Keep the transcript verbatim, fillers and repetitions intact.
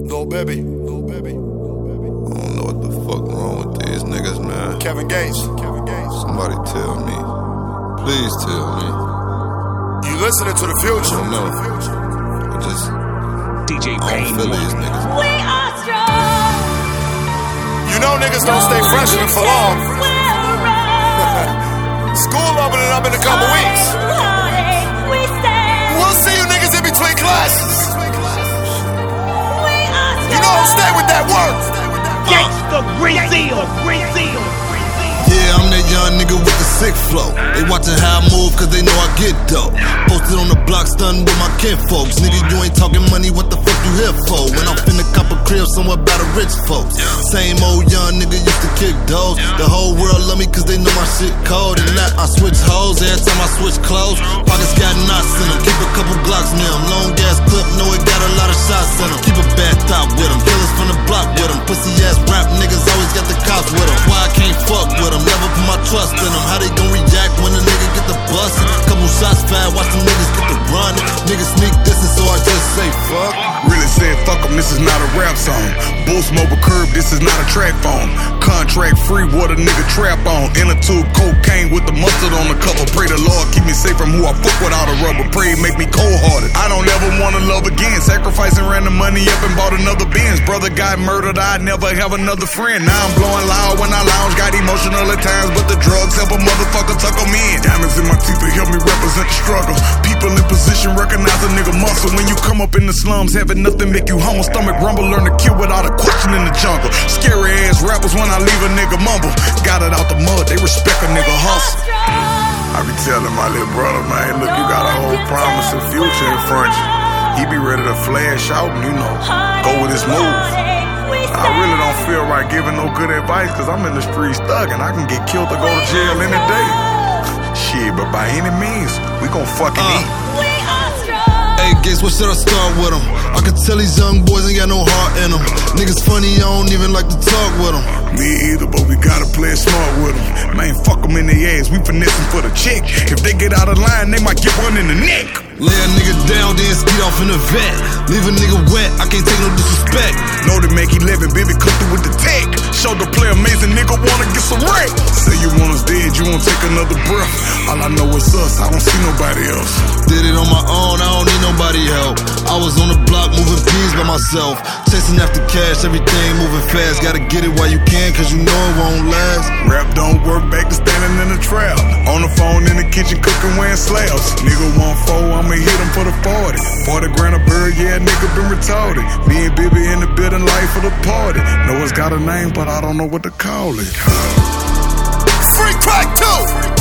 Lil Baby. Lil Baby. I don't know what the fuck wrong with these niggas, man. Kevin Gates. Kevin Gates. Somebody tell me. Please tell me. You listening to the future? I don't know. I just D J I don't feel these niggas. We are strong. You know niggas don't stay freshmen for long. School opening up in a couple weeks. We'll see you niggas in between classes. You know I'll stay with that word. Gangsta, Brazil, Brazil. Yeah, I'm that young nigga with the sick flow. They watchin' how I move cause they know I get dope. Posted on the block stunning with my kinfolks. Nigga, you ain't talking money, what the fuck you here for? When I'm finna cop a crib somewhere by the rich folks. Same old young nigga used to kick doors. The whole world love me cause they know my shit cold. And now I switch hoes every time I switch clothes. Pockets got knots in them, keep a couple Glocks in them. Long gas clip, know it got a lot of shots in them. Keep a bad thought with them, killers from the block with them. Pussy ass rap niggas always got the cops with them. Why I can't fuck with them, never put my trust in them. How they gon' react when a nigga get the bust? Couple shots fired, watch them niggas get the run. Niggas sneak distance, so I just say fuck. Really said fuck em, this is not a rap song. Boost mobile curb, this is not a track phone. Contract free, what a nigga trap on. Inner tube cocaine with the mustard on the cover. Pray the Lord keep me safe from who I fuck without a rubber. Pray make me cold hearted. I don't ever wanna love again. Sacrificing ran the money up and bought another Benz. Brother got murdered, I never have another friend. Now I'm blowing loud when I lounge. Got emotional at times, but the drugs help a motherfucker tuck them in. Diamonds in my teeth to help me represent the struggle. People in position recognize a nigga muscle. When you come up in the slums, having nothing make you humble. Stomach rumble, learn to kill without a question in the jungle. Scary ass rappers when I leave a nigga mumble. Got it out the mud, they respect a nigga hustle. I be telling my little brother, man, look, you got a whole promising future in front of you. He be ready to flash out and, you know, go with his move. I really don't feel right giving no good advice cause I'm in the streets thugging. I can get killed or go to jail any day. Shit, but by any means, we gon' fucking uh. eat. Hey, Gates, what should I start with them? I can tell these young boys ain't got no heart in them. Niggas funny, I don't even like to talk with them. Me either, but we gotta play it smart with them. Man, fuck them in the ass, we finessing for the chick. If they get out of line, they might get one in the neck. Lay a nigga down, then skeet off in the vet. Leave a nigga wet, I can't take no disrespect. Know to make eleven, baby, come through with the tech. Show the play amazing, nigga wanna get some wreck. Say you want us dead, you won't take another breath. All I know is us, I don't see nobody else. Did it on my own, I don't need nobody help. I was on the block moving peas by myself. Chasing after cash, everything moving fast. Gotta get it while you can, cause you know it won't last. Rap don't work, back to standing in the trap. On the phone in the kitchen cooking, wearing slabs. Nigga one four, I'ma hit him for the forty. forty grand a bird, yeah, nigga been retarded. Me and Bibby in the building, life for the party. Know it's got a name, but I don't know what to call it. Free crack too!